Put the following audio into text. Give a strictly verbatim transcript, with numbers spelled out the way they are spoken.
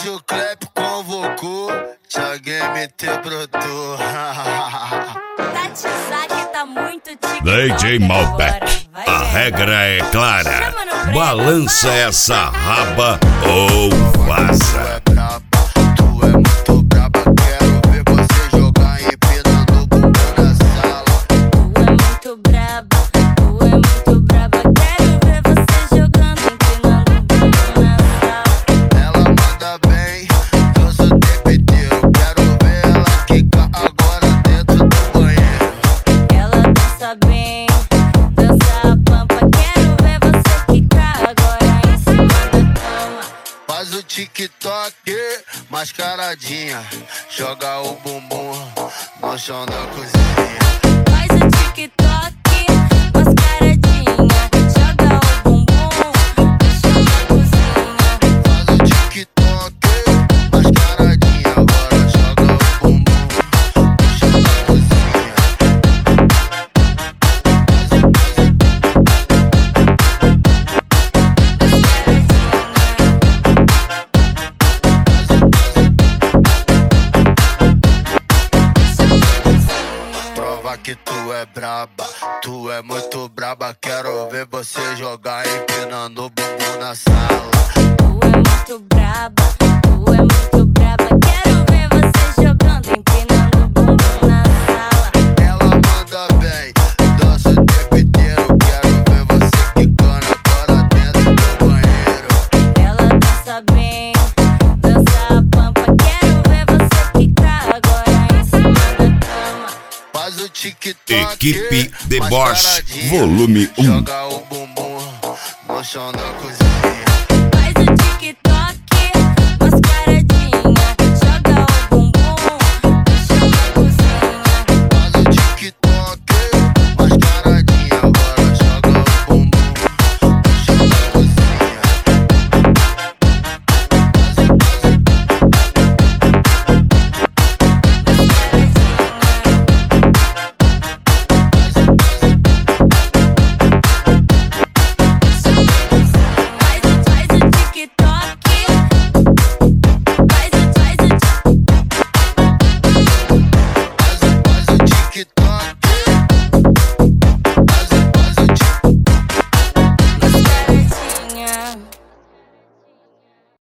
Hoje o Clep convocou, Thiaguinho M T brotou. Tatizak tá muito TikTok. D J Malbec, a regra é clara. Balança essa raba ou vaza. Tu é braba, tu é muito braba. Quero ver você jogar empinando o bumbum na sala. Tu é muito braba, tu é muito braba. Quero ver você jogando, empinando o bumbum na sala. Ela manda bem, dança o tempo inteiro. Quero ver ela quicar agora dentro do banheiro. Ela dança bem, dança a pampa. Quero ver você quicar agora em cima da cama. Faz o TikTok, mascaradinha. Joga o bumbum no chão da cozinha. Faz o TikTok, mascaradinha. Joga o bumbum no chão da cozinha. Faz o TikTok, mascaradinha. Agora joga o bumbum no chão da cozinha. Prova que tu é braba, tu é muito braba. Quero ver você jogar empinando o bumbum na sala. Tu é muito braba, tu é muito braba. Quero ver você jogando, empinando o bumbum na sala. Ela manda bem, dança o tempo inteiro. Quero ver você quicando agora dentro do banheiro. Ela dança bem, dança a pampa. Quero ver você quicar agora em cima da cama. Faz o TikTok, Equipe The Boss, mascaradinha. volume um. Joga o bumbum no chão da cozinha.